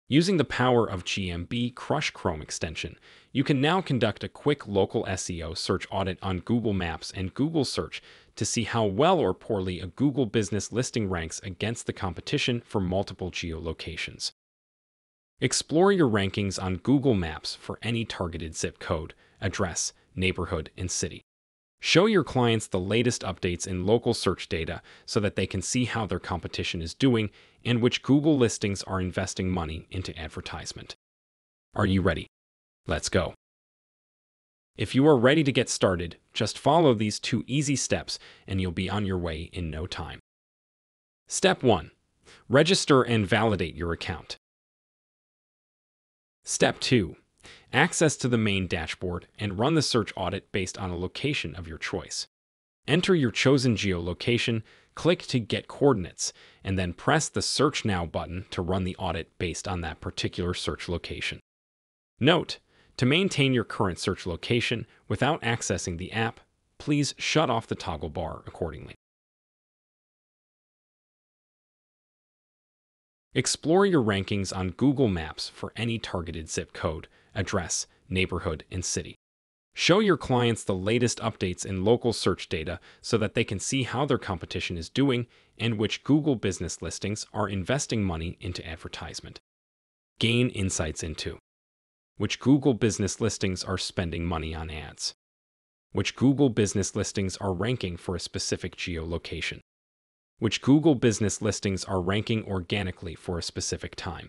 Using the power of GMB Crush Chrome extension, you can now conduct a quick local SEO search audit on Google Maps and Google Search to see how well or poorly a Google business listing ranks against the competition for multiple geolocations. Explore your rankings on Google Maps for any targeted zip code, address, neighborhood, and city. Show your clients the latest updates in local search data so that they can see how their competition is doing and which Google listings are investing money into advertisement. Are you ready? Let's go. If you are ready to get started, just follow these 2 easy steps and you'll be on your way in no time. Step 1. Register and validate your account. Step 2. Access to the main dashboard and run the search audit based on a location of your choice. Enter your chosen geolocation, click to get coordinates, and then press the Search Now button to run the audit based on that particular search location. Note, to maintain your current search location without accessing the app, please shut off the toggle bar accordingly. Explore your rankings on Google Maps for any targeted zip code, address, neighborhood, and city. Show your clients the latest updates in local search data so that they can see how their competition is doing and which Google business listings are investing money into advertisement. Gain insights into which Google business listings are spending money on ads, which Google business listings are ranking for a specific geolocation, which Google business listings are ranking organically for a specific time.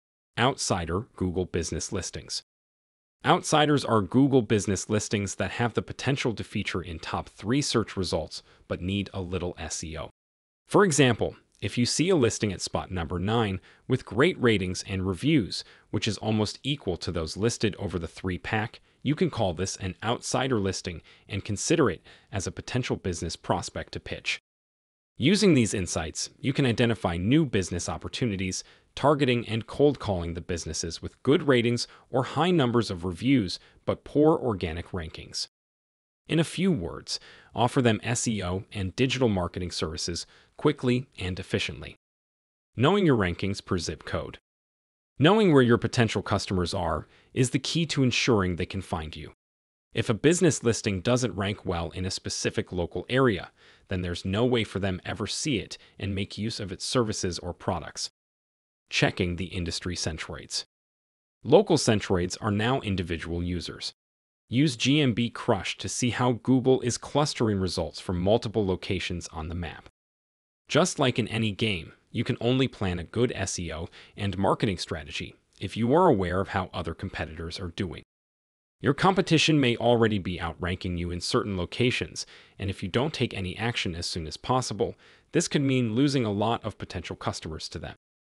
Outsider Google business listings. Outsiders are Google business listings that have the potential to feature in top 3 search results but need a little SEO. For example, if you see a listing at spot number 9 with great ratings and reviews, which is almost equal to those listed over the 3-pack, you can call this an outsider listing and consider it as a potential business prospect to pitch. Using these insights, you can identify new business opportunities, targeting and cold calling the businesses with good ratings or high numbers of reviews but poor organic rankings. In a few words, offer them SEO and digital marketing services quickly and efficiently. Knowing your rankings per zip code. Knowing where your potential customers are is the key to ensuring they can find you. If a business listing doesn't rank well in a specific local area, then there's no way for them ever see it and make use of its services or products. Checking the industry centroids. Local centroids are now individual users. Use GMB Crush to see how Google is clustering results from multiple locations on the map. Just like in any game, you can only plan a good SEO and marketing strategy if you are aware of how other competitors are doing. Your competition may already be outranking you in certain locations, and if you don't take any action as soon as possible, this could mean losing a lot of potential customers to them.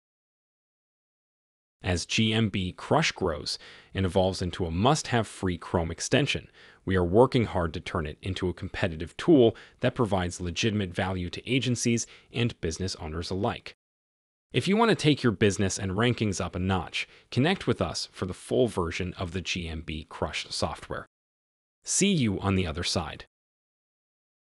As GMB Crush grows and evolves into a must-have free Chrome extension, we are working hard to turn it into a competitive tool that provides legitimate value to agencies and business owners alike. If you want to take your business and rankings up a notch, connect with us for the full version of the GMB Crush software. See you on the other side.